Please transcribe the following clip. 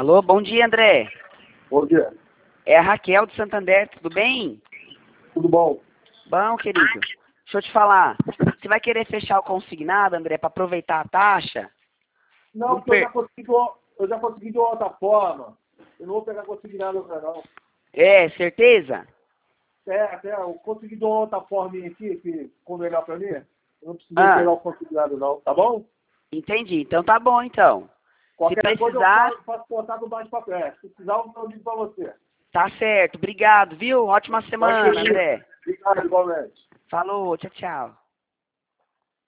Alô, bom dia, André. Bom dia. É a Raquel de Santander, tudo bem? Tudo bom? Bom, querido. Deixa eu te falar. Você vai querer fechar o consignado, André, para aproveitar a taxa? Não, porque eu já consegui de outra forma. Eu não vou pegar consignado agora, não. É, certeza? Até eu consegui de outra forma aqui, que ficou melhor pra mim. Eu não precisei Ah, pegar o consignado, não. Tá bom? entendi. Então tá bom, então. Se Qualquer coisa eu precisar, faço contato mais pra frente. Se precisar, eu digo pra você. tá certo. Obrigado, viu? Ótima semana, André. Obrigado, igualmente. Falou, tchau, tchau.